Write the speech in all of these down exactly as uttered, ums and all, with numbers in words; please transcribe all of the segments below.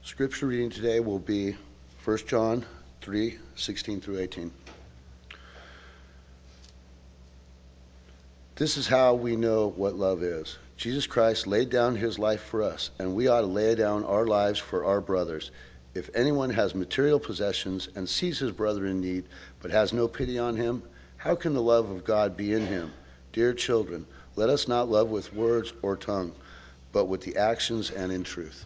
Scripture reading today will be First John three, sixteen through eighteen. This is how we know what love is. Jesus Christ laid down his life for us, and we ought to lay down our lives for our brothers. If anyone has material possessions and sees his brother in need, but has no pity on him, how can the love of God be in him? Dear children, let us not love with words or tongue, but with the actions and in truth.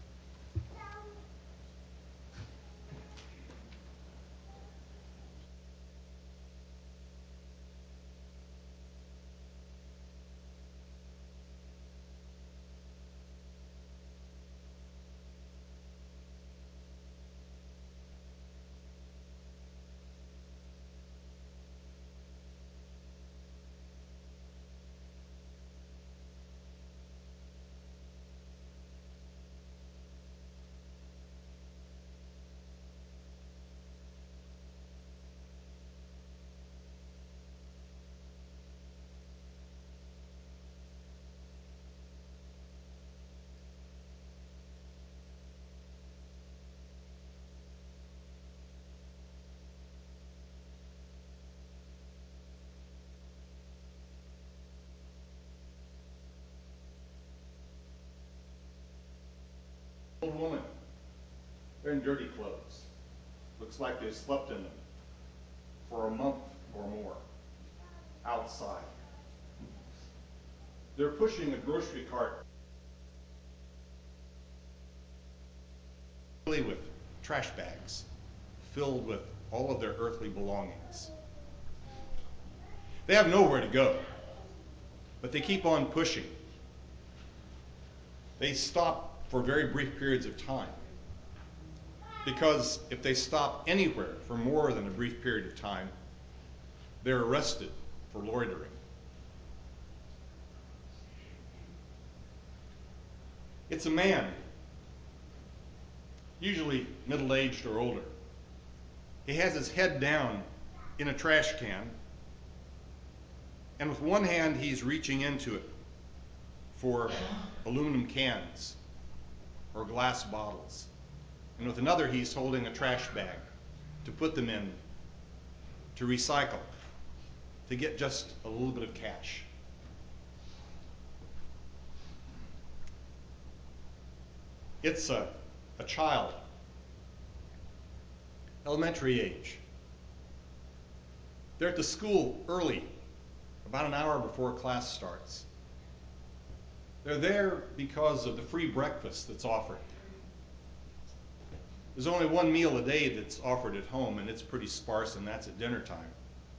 Old woman. They're in dirty clothes. Looks like they've slept in them for a month or more outside. They're pushing a grocery cart with trash bags filled with all of their earthly belongings. They have nowhere to go, but they keep on pushing. They stop for very brief periods of time, because if they stop anywhere for more than a brief period of time, they're arrested for loitering. It's a man, usually middle-aged or older. He has his head down in a trash can, and with one hand he's reaching into it for aluminum cans or glass bottles, and with another he's holding a trash bag to put them in, to recycle, to get just a little bit of cash. It's a, a child, elementary age. They're at the school early, about an hour before class starts. They're there because of the free breakfast that's offered. There's only one meal a day that's offered at home, and it's pretty sparse, and that's at dinner time.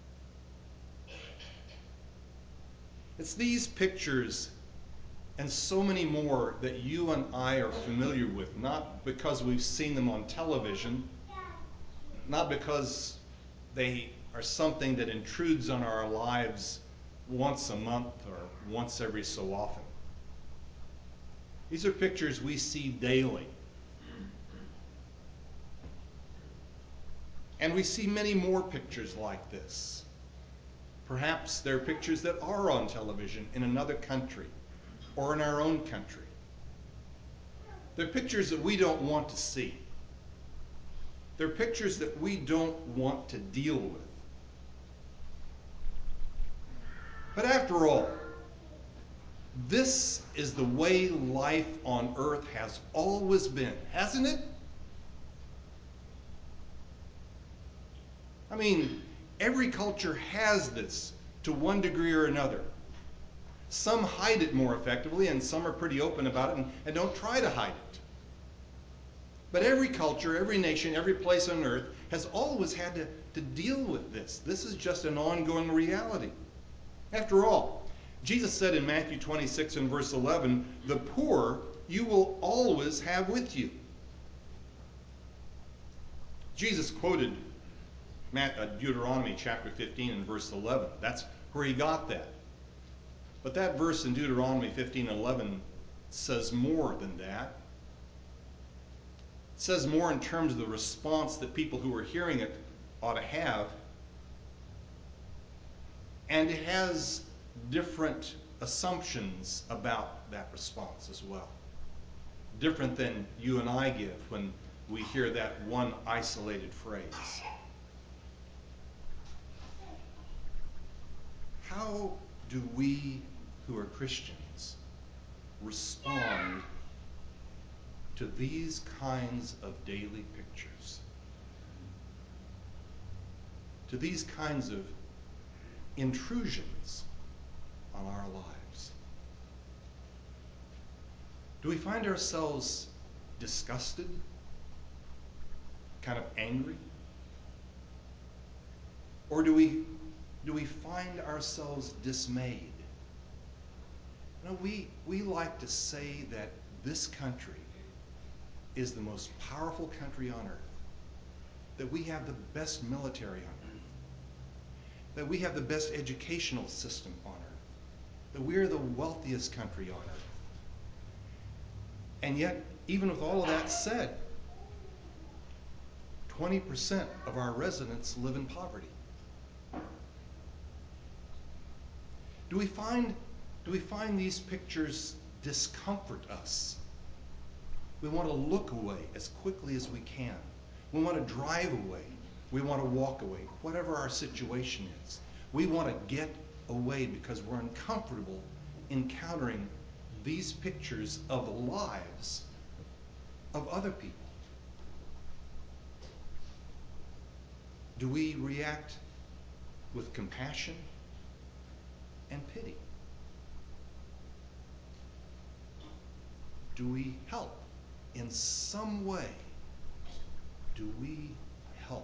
It's these pictures and so many more that you and I are familiar with, not because we've seen them on television, not because they are something that intrudes on our lives once a month or once every so often. These are pictures we see daily. And we see many more pictures like this. Perhaps they're pictures that are on television in another country or in our own country. They're pictures that we don't want to see. They're pictures that we don't want to deal with. But after all, this is the way life on earth has always been, hasn't it? I mean, every culture has this to one degree or another. Some hide it more effectively, and some are pretty open about it and, and don't try to hide it. But every culture, every nation, every place on earth has always had to, to deal with this. This is just an ongoing reality. After all, Jesus said in Matthew twenty-six and verse eleven, "The poor you will always have with you." Jesus quoted Deuteronomy chapter fifteen and verse eleven. That's where he got that. But that verse in Deuteronomy fifteen and eleven says more than that. It says more in terms of the response that people who are hearing it ought to have. And it has different assumptions about that response as well. different than you and I give when we hear that one isolated phrase. How do we who are Christians respond to these kinds of daily pictures? To these kinds of intrusions on our lives? Do we find ourselves disgusted? Kind of angry? Or do we do we find ourselves dismayed? You know, we, we like to say that this country is the most powerful country on earth, that we have the best military on earth, that we have the best educational system on earth, that we're the wealthiest country on earth. And yet, even with all of that said, twenty percent of our residents live in poverty. Do we find, do we find these pictures discomfort us? We want to look away as quickly as we can. We want to drive away. We want to walk away, whatever our situation is. We want to get away because we're uncomfortable encountering these pictures of the lives of other people. Do we react with compassion and pity? Do we help in some way? Do we help?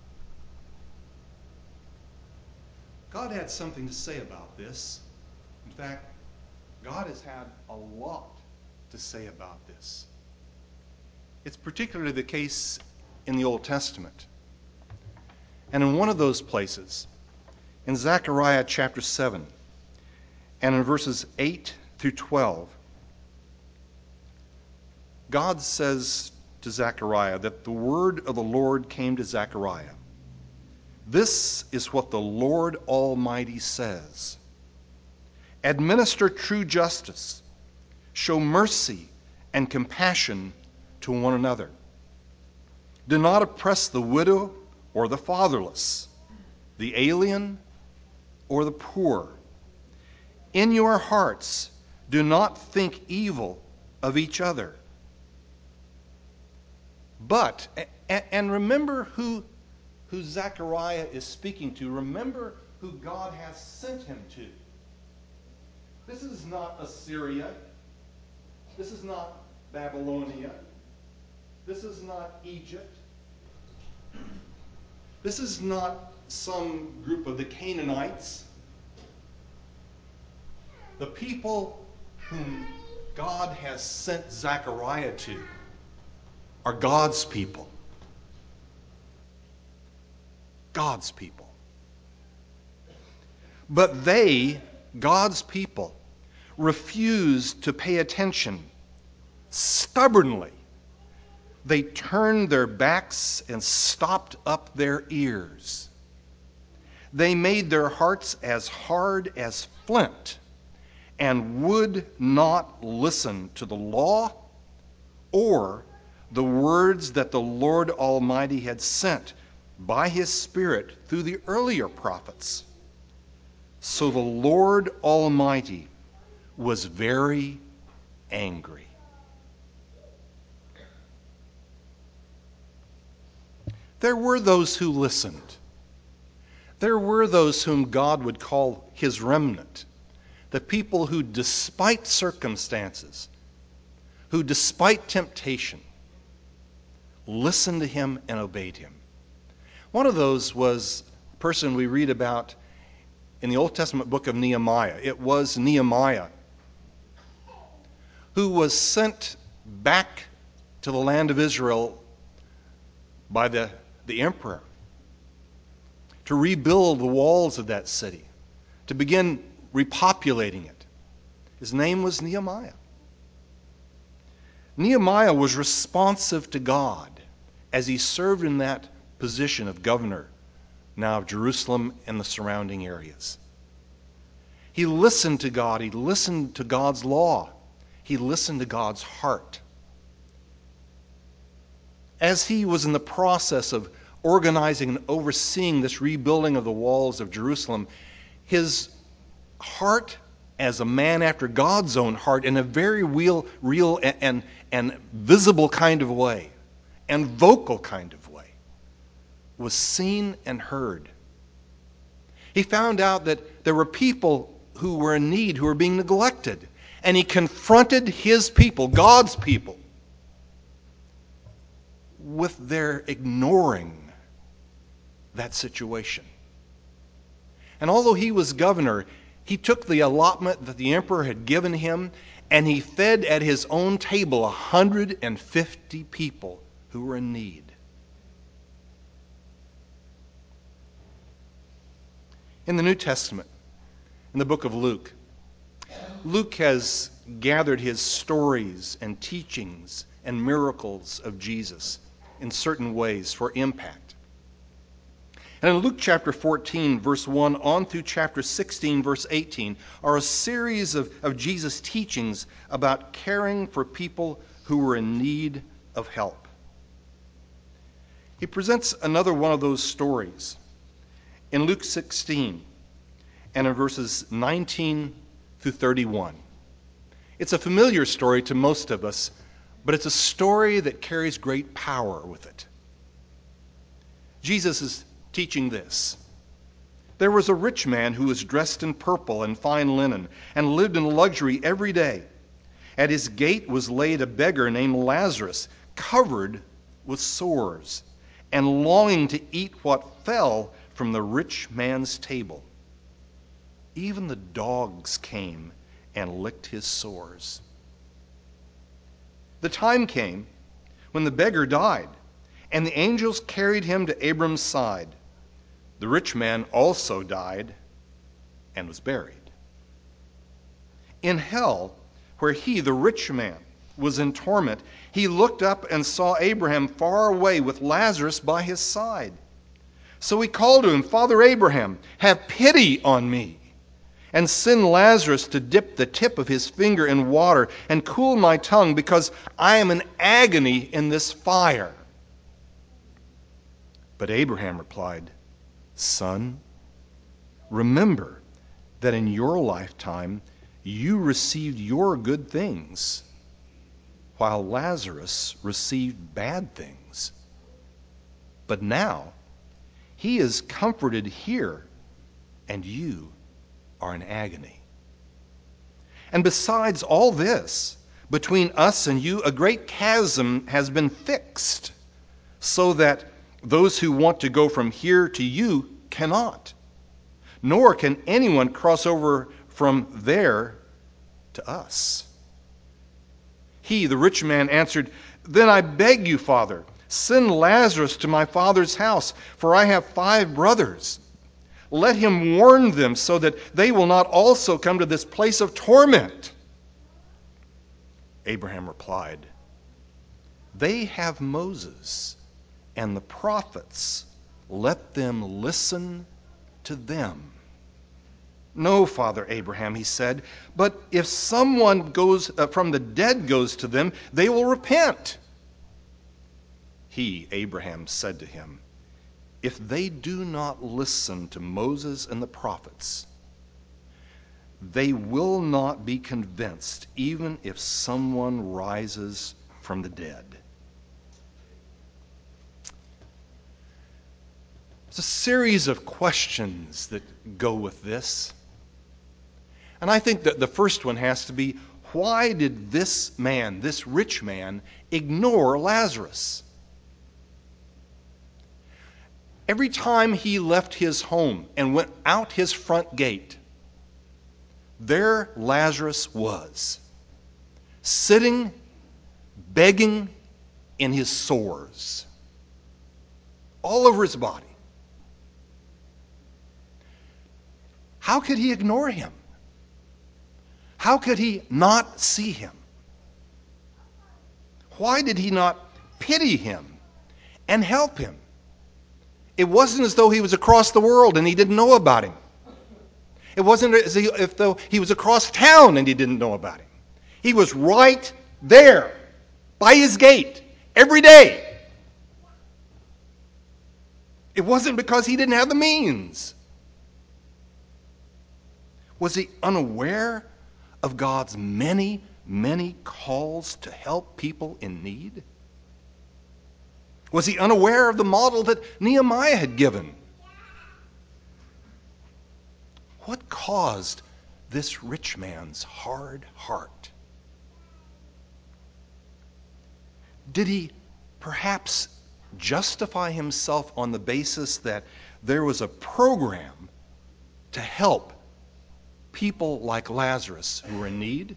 God had something to say about this. In fact, God has had a lot to say about this. It's particularly the case in the Old Testament. And in one of those places, in Zechariah chapter seven, and in verses eight through twelve, God says to Zechariah that the word of the Lord came to Zechariah. This is what the Lord Almighty says. Administer true justice, show mercy and compassion to one another. Do not oppress the widow or the fatherless, the alien or the poor. In your hearts, do not think evil of each other. But, and remember who, who Zechariah is speaking to. Remember who God has sent him to. This is not Assyria. This is not Babylonia. This is not Egypt. This is not some group of the Canaanites. The people whom God has sent Zechariah to are God's people. God's people. But they, God's people, refused to pay attention stubbornly. They turned their backs and stopped up their ears. They made their hearts as hard as flint and would not listen to the law or the words that the Lord Almighty had sent by His Spirit through the earlier prophets. So the Lord Almighty was very angry. There were those who listened. There were those whom God would call His remnant, the people who, despite circumstances, who, despite temptation, listened to Him and obeyed Him. One of those was a person we read about in the Old Testament book of Nehemiah. It was Nehemiah who was sent back to the land of Israel by the, the emperor to rebuild the walls of that city, to begin repopulating it. His name was Nehemiah. Nehemiah was responsive to God as he served in that position of governor, now of Jerusalem and the surrounding areas. He listened to God. He listened to God's law. He listened to God's heart. As he was in the process of organizing and overseeing this rebuilding of the walls of Jerusalem, his heart as a man after God's own heart, in a very real, real and, and, and visible kind of way, and vocal kind of way, was seen and heard. He found out that there were people who were in need, who were being neglected, and he confronted his people, God's people, with their ignoring that situation. And although he was governor, he took the allotment that the emperor had given him, and he fed at his own table one hundred fifty people who were in need. In the New Testament, in the book of Luke, Luke has gathered his stories and teachings and miracles of Jesus in certain ways for impact. And in Luke chapter fourteen, verse one, on through chapter sixteen, verse eighteen, are a series of, of Jesus' teachings about caring for people who were in need of help. He presents another one of those stories in Luke sixteen and in verses nineteen through thirty-one. It's a familiar story to most of us, but it's a story that carries great power with it. Jesus is teaching this. There was a rich man who was dressed in purple and fine linen and lived in luxury every day. At his gate was laid a beggar named Lazarus, covered with sores and longing to eat what fell from the rich man's table. Even the dogs came and licked his sores. The time came when the beggar died, and the angels carried him to Abram's side. The rich man also died and was buried. In hell, where he, the rich man, was in torment, he looked up and saw Abraham far away with Lazarus by his side. So he called to him, "Father Abraham, have pity on me, and send Lazarus to dip the tip of his finger in water and cool my tongue, because I am in agony in this fire." But Abraham replied, "Son, remember that in your lifetime you received your good things, while Lazarus received bad things. But now he is comforted here, and you are in agony. And besides all this, between us and you, a great chasm has been fixed, so that those who want to go from here to you cannot, nor can anyone cross over from there to us." He, the rich man, answered, "Then I beg you, Father, send Lazarus to my father's house, for I have five brothers. Let him warn them so that they will not also come to this place of torment." Abraham replied, "They have Moses and the prophets. Let them listen to them." "No, Father Abraham," he said, "but if someone goes uh, from the dead goes to them, they will repent." He, Abraham, said to him, "If they do not listen to Moses and the prophets, they will not be convinced, even if someone rises from the dead." There's a series of questions that go with this. And I think that the first one has to be, why did this man, this rich man, ignore Lazarus? Every time he left his home and went out his front gate, there Lazarus was, sitting, begging in his sores, all over his body. How could he ignore him? How could he not see him? Why did he not pity him and help him? It wasn't as though he was across the world and he didn't know about him. It wasn't as if though he was across town and he didn't know about him. He was right there by his gate every day. It wasn't because he didn't have the means. Was he unaware of God's many, many calls to help people in need? Was he unaware of the model that Nehemiah had given? What caused this rich man's hard heart? Did he perhaps justify himself on the basis that there was a program to help people like Lazarus who were in need?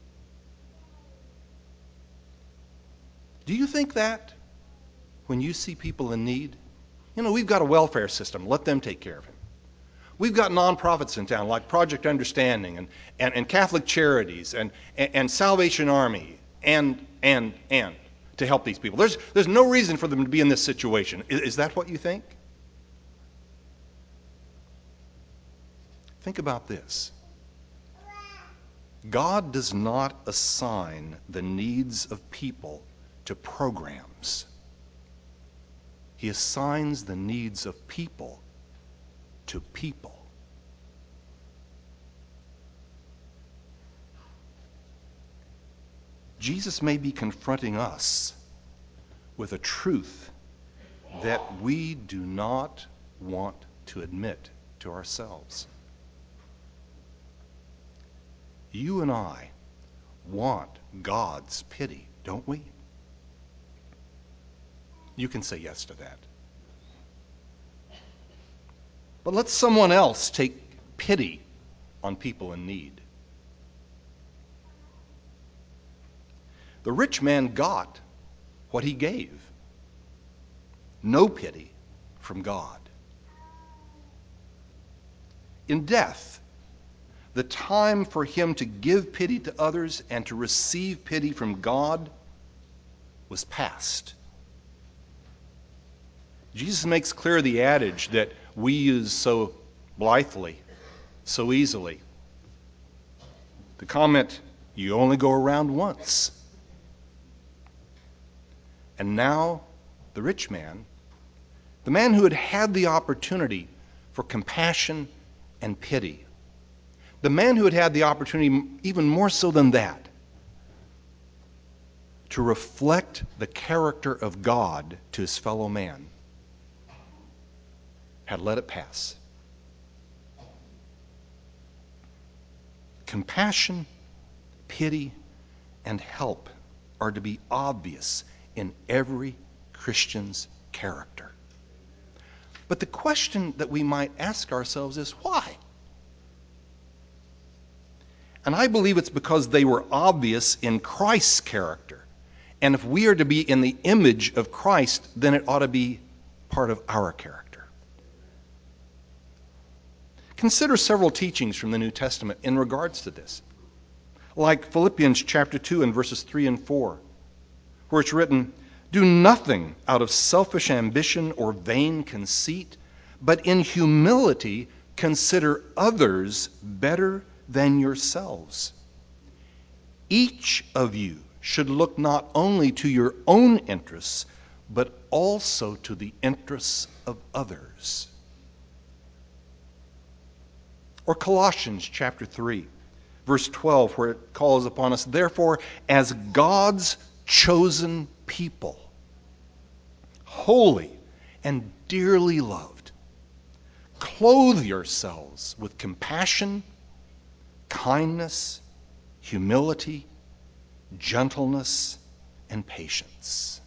Do you think that when you see people in need? You know, we've got a welfare system. Let them take care of him. We've got nonprofits in town like Project Understanding and, and, and Catholic Charities and, and, and Salvation Army and, and, and to help these people. There's, there's no reason for them to be in this situation. Is, is that what you think? Think about this. God does not assign the needs of people to programs. He assigns the needs of people to people. Jesus may be confronting us with a truth that we do not want to admit to ourselves. You and I want God's pity, don't we? You can say yes to that. But let someone else take pity on people in need. The rich man got what he gave. No pity from God. In death, the time for him to give pity to others and to receive pity from God was past. Jesus makes clear the adage that we use so blithely, so easily. The comment, you only go around once. And now, the rich man, the man who had had the opportunity for compassion and pity, the man who had had the opportunity, even more so than that, to reflect the character of God to his fellow man, had let it pass. Compassion, pity, and help are to be obvious in every Christian's character. But the question that we might ask ourselves is, why? And I believe it's because they were obvious in Christ's character. And if we are to be in the image of Christ, then it ought to be part of our character. Consider several teachings from the New Testament in regards to this. Like Philippians chapter two and verses three and four, where it's written, "Do nothing out of selfish ambition or vain conceit, but in humility consider others better than yourselves. Each of you should look not only to your own interests, but also to the interests of others." Or Colossians chapter three, verse twelve, where it calls upon us, "Therefore, as God's chosen people, holy and dearly loved, clothe yourselves with compassion, kindness, humility, gentleness, and patience."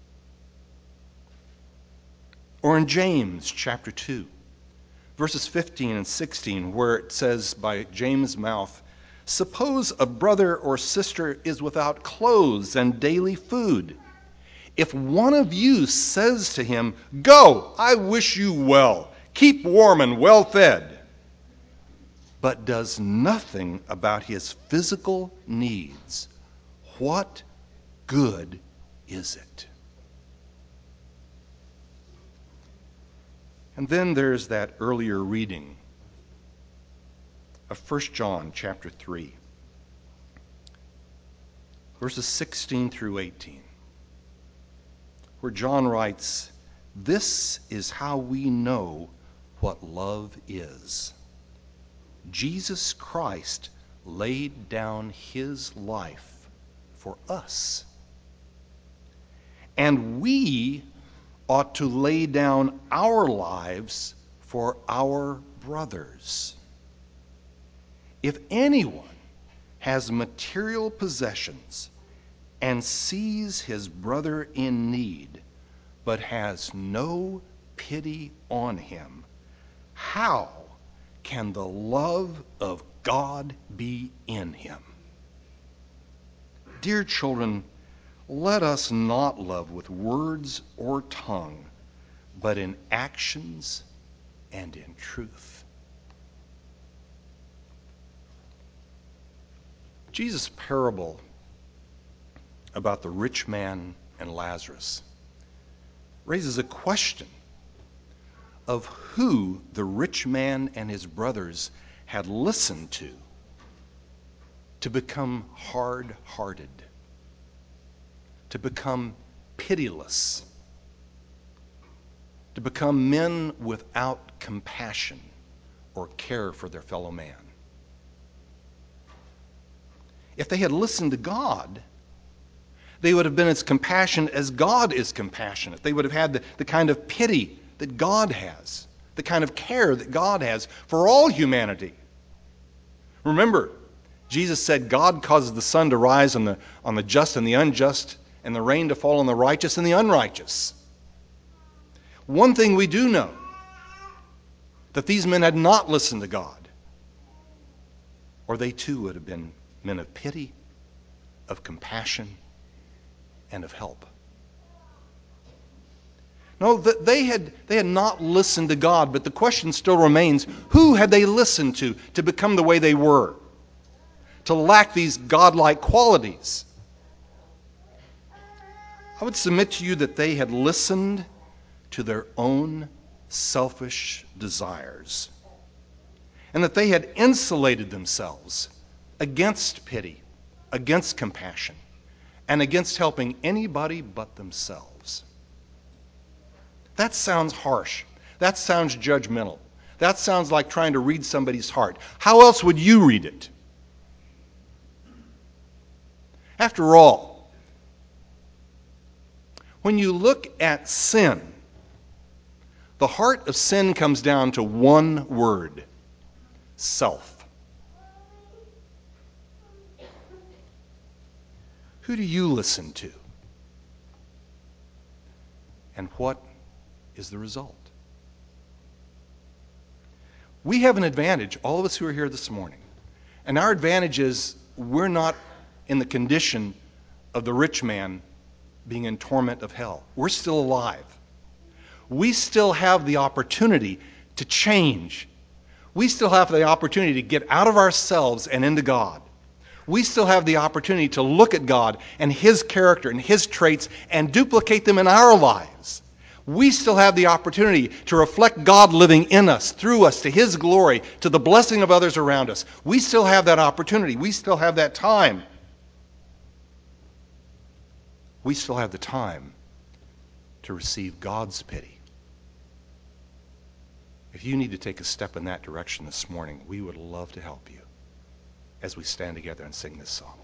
Or in James chapter two, verses fifteen and sixteen, where it says by James' mouth, "Suppose a brother or sister is without clothes and daily food. If one of you says to him, 'Go, I wish you well, keep warm and well fed,' but does nothing about his physical needs, what good is it?" And then there's that earlier reading of First John chapter three, verses sixteen through eighteen, where John writes, This is how we know what love is. Jesus Christ laid down his life for us. And we ought to lay down our lives for our brothers. If anyone has material possessions and sees his brother in need, but has no pity on him, how can the love of God be in him? Dear children, let us not love with words or tongue, but in actions and in truth. Jesus' parable about the rich man and Lazarus raises a question of who the rich man and his brothers had listened to to become hard-hearted, to become pitiless, to become men without compassion or care for their fellow man. If they had listened to God, they would have been as compassionate as God is compassionate. They would have had the, the kind of pity that God has, the kind of care that God has for all humanity. Remember, Jesus said God causes the sun to rise on the, on the just and the unjust, and the rain to fall on the righteous and the unrighteous. One thing we do know, that these men had not listened to God, or they too would have been men of pity, of compassion, and of help. No, they had, they had not listened to God, but the question still remains, who had they listened to to become the way they were, to lack these godlike qualities? I would submit to you that they had listened to their own selfish desires, and that they had insulated themselves against pity, against compassion, and against helping anybody but themselves. That sounds harsh. That sounds judgmental. That sounds like trying to read somebody's heart. How else would you read it? After all, when you look at sin, the heart of sin comes down to one word: self. Who do you listen to? And what is the result? We have an advantage, all of us who are here this morning. And our advantage is we're not in the condition of the rich man being in torment of hell. We're still alive. We still have the opportunity to change. We still have the opportunity to get out of ourselves and into God. We still have the opportunity to look at God and his character and his traits and duplicate them in our lives. We still have the opportunity to reflect God living in us, through us, to his glory, to the blessing of others around us. We still have that opportunity. We still have that time. We still have the time to receive God's pity. If you need to take a step in that direction this morning, we would love to help you as we stand together and sing this song.